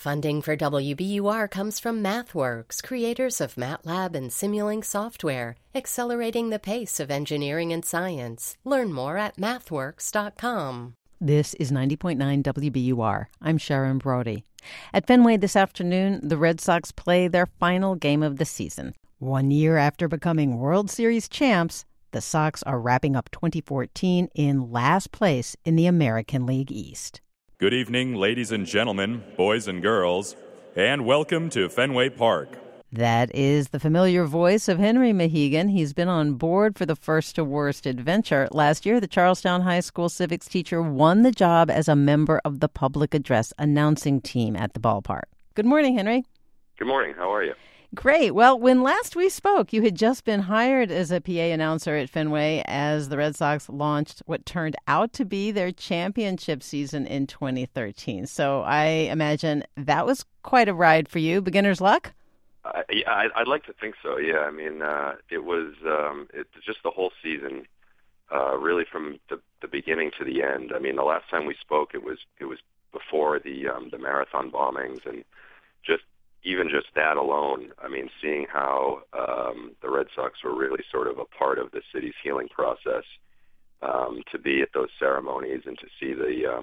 Funding for WBUR comes from MathWorks, creators of MATLAB and Simulink software, accelerating the pace of engineering and science. Learn more at mathworks.com. This is 90.9 WBUR. I'm Sharon Brody. At Fenway this afternoon, the Red Sox play their final game of the season. 1 year after becoming World Series champs, the Sox are wrapping up 2014 in last place in the American League East. Good evening, ladies and gentlemen, boys and girls, and welcome to Fenway Park. That is the familiar voice of Henry Mahegan. He's been on board for the First to Worst adventure. Last year, the Charlestown High School civics teacher won the job as a member of the public address announcing team at the ballpark. Good morning, Henry. Good morning. How are you? Great. Well, when last we spoke, you had just been hired as a PA announcer at Fenway as the Red Sox launched what turned out to be their championship season in 2013. So I imagine that was quite a ride for you. Beginner's luck? I'd like to think so, yeah. I mean, it was just the whole season, really from the beginning to the end. I mean, the last time we spoke, it was before the marathon bombings, and even just that alone, I mean, seeing how the Red Sox were really sort of a part of the city's healing process, to be at those ceremonies and to see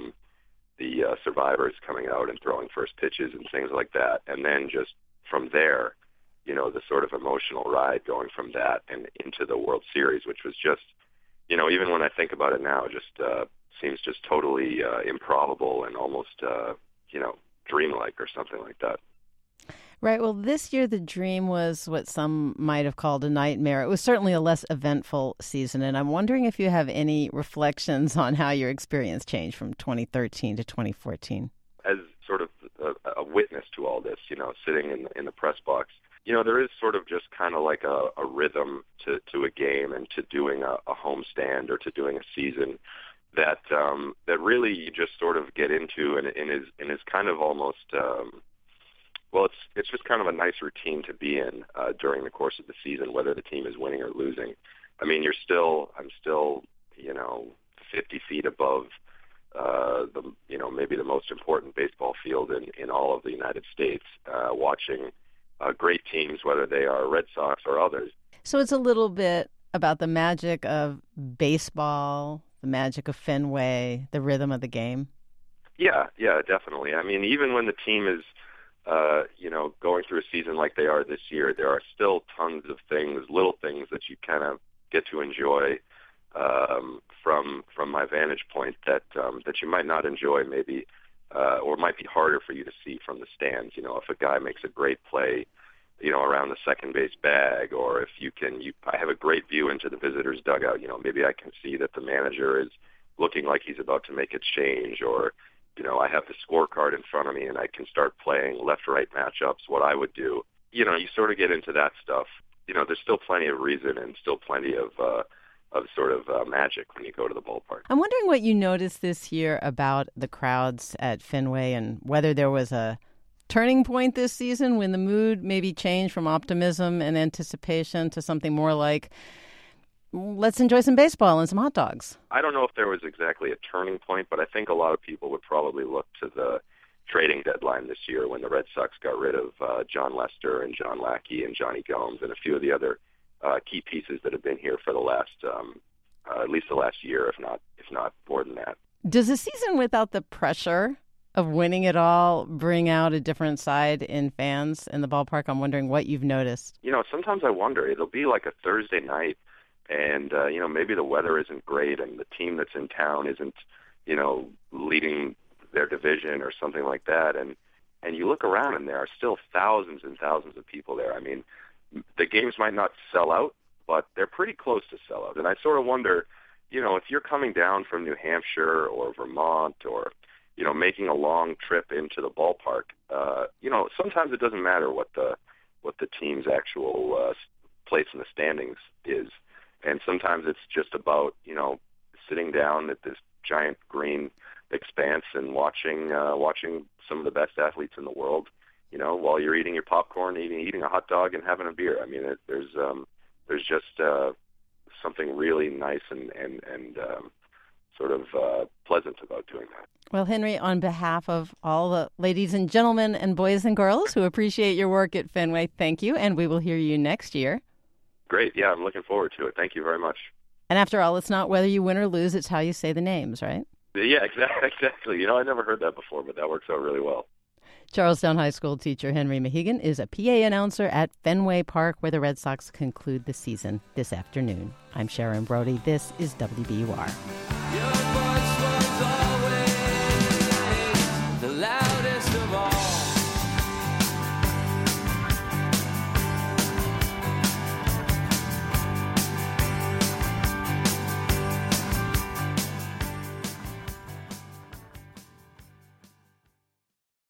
the survivors coming out and throwing first pitches and things like that, and then just from there, you know, the sort of emotional ride going from that and into the World Series, which was just, you know, even when I think about it now, just seems just totally improbable and almost, dreamlike or something like that. Right. Well, this year the dream was what some might have called a nightmare. It was certainly a less eventful season, and I'm wondering if you have any reflections on how your experience changed from 2013 to 2014. As sort of a witness to all this, you know, sitting in the press box, you know, there is sort of just kind of like a rhythm to a game and to doing a homestand or to doing a season that really you just sort of get into and is kind of almost it's just kind of a nice routine to be in during the course of the season, whether the team is winning or losing. I mean, I'm still, you know, 50 feet above maybe the most important baseball field in all of the United States, watching great teams, whether they are Red Sox or others. So it's a little bit about the magic of baseball, the magic of Fenway, the rhythm of the game. Yeah, definitely. I mean, even when the team is going through a season like they are this year, there are still tons of things, little things that you kind of get to enjoy from my vantage point that you might not enjoy maybe, or might be harder for you to see from the stands. You know, if a guy makes a great play, you know, around the second base bag, or if I have a great view into the visitors' dugout. You know, maybe I can see that the manager is looking like he's about to make a change, or you know, I have the scorecard in front of me and I can start playing left-right matchups, what I would do. You know, you sort of get into that stuff. You know, there's still plenty of reason and still plenty of magic when you go to the ballpark. I'm wondering what you noticed this year about the crowds at Fenway and whether there was a turning point this season when the mood maybe changed from optimism and anticipation to something more like, let's enjoy some baseball and some hot dogs. I don't know if there was exactly a turning point, but I think a lot of people would probably look to the trading deadline this year when the Red Sox got rid of John Lester and John Lackey and Johnny Gomes and a few of the other key pieces that have been here for the last, at least the last year, if not more than that. Does a season without the pressure of winning it all bring out a different side in fans in the ballpark? I'm wondering what you've noticed. You know, sometimes I wonder. It'll be like a Thursday night, and, maybe the weather isn't great and the team that's in town isn't, you know, leading their division or something like that. And you look around and there are still thousands and thousands of people there. I mean, the games might not sell out, but they're pretty close to sell out. And I sort of wonder, you know, if you're coming down from New Hampshire or Vermont or, you know, making a long trip into the ballpark, sometimes it doesn't matter what the team's actual place in the standings is. And sometimes it's just about, you know, sitting down at this giant green expanse and watching some of the best athletes in the world, you know, while you're eating your popcorn, eating a hot dog and having a beer. I mean, there's just something really nice and sort of pleasant about doing that. Well, Henry, on behalf of all the ladies and gentlemen and boys and girls who appreciate your work at Fenway, thank you, and we will hear you next year. Great. Yeah, I'm looking forward to it. Thank you very much. And after all, it's not whether you win or lose, it's how you say the names, right? Yeah, exactly. I never heard that before, but that works out really well. Charlestown High School teacher Henry Mahegan is a PA announcer at Fenway Park, where the Red Sox conclude the season this afternoon. I'm Sharon Brody. This is WBUR.